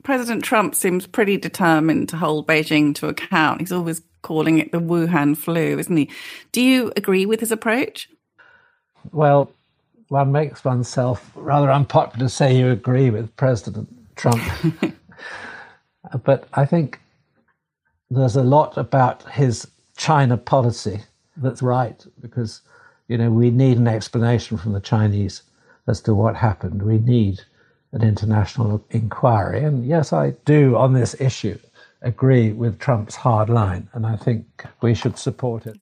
President Trump seems pretty determined to hold Beijing to account. He's always calling it the Wuhan flu, isn't he? Do you agree with his approach? Well, one makes oneself rather unpopular to say you agree with President Trump. But I think there's a lot about his China policy that's right, because, we need an explanation from the Chinese as to what happened. We need an international inquiry. And yes, I do, on this issue, agree with Trump's hard line, and I think we should support it.